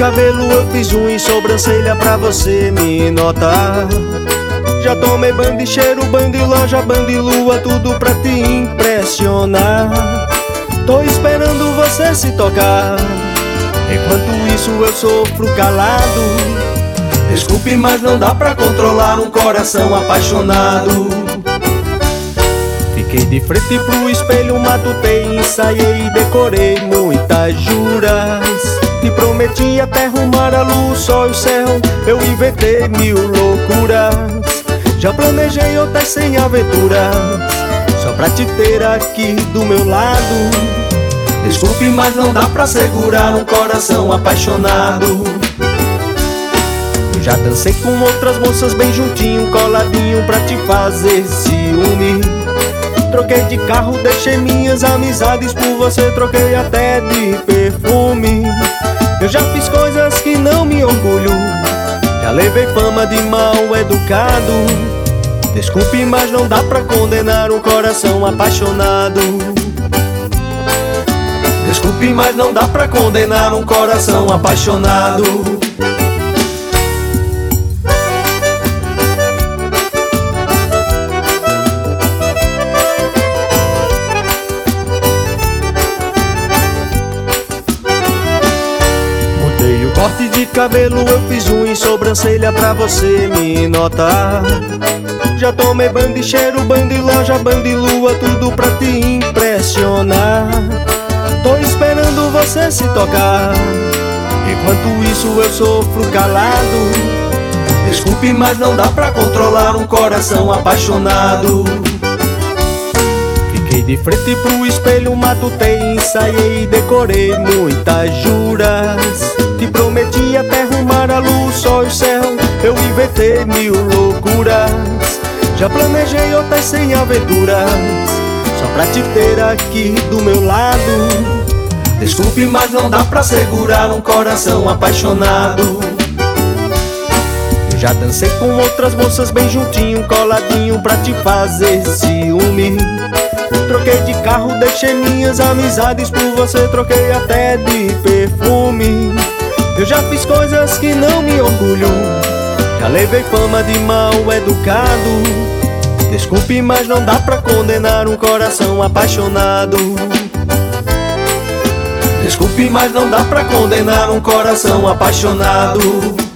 cabelo eu fiz unha e sobrancelha pra você me notar. Já tomei banho de cheiro, banho de loja, banho de lua, tudo pra te impressionar. Tô esperando você se tocar, enquanto isso eu sofro calado. Desculpe, mas não dá pra controlar um coração apaixonado. Fiquei de frente pro espelho, matutei, ensaiei e decorei muitas juras. Te prometi até arrumar a luz, o sol e o céu, eu inventei mil loucuras. Já planejei outras sem aventuras, só pra te ter aqui do meu lado. Desculpe, mas não dá pra segurar um coração apaixonado. Eu já dancei com outras moças bem juntinho, coladinho pra te fazer ciúme. Troquei de carro, deixei minhas amizades por você, troquei até de perfume. Eu já fiz coisas que não me orgulho, já levei fama de mal educado. Desculpe, mas não dá pra condenar um coração apaixonado. Desculpe, mas não dá pra condenar um coração apaixonado. Mudei o corte de cabelo, eu fiz unha e sobrancelha pra você me notar. Já tomei banho de cheiro, banho de loja, banho de lua, tudo pra te impressionar. Tô esperando você se tocar, enquanto isso eu sofro calado. Desculpe, mas não dá pra controlar um coração apaixonado. Fiquei de frente pro espelho, matutei, ensaiei e decorei muitas juras. Te prometi até arrumar a luz, o sol e o céu, eu inventei mil loucuras. Já planejei outras sem aventuras, só pra te ter aqui do meu lado. Desculpe, mas não dá pra segurar um coração apaixonado. Eu já dancei com outras moças bem juntinho, coladinho pra te fazer ciúme. Troquei de carro, deixei minhas amizades por você, troquei até de perfume. Eu já fiz coisas que não me orgulho, já levei fama de mal educado. Desculpe, mas não dá pra condenar um coração apaixonado. Desculpe, mas não dá pra condenar um coração apaixonado.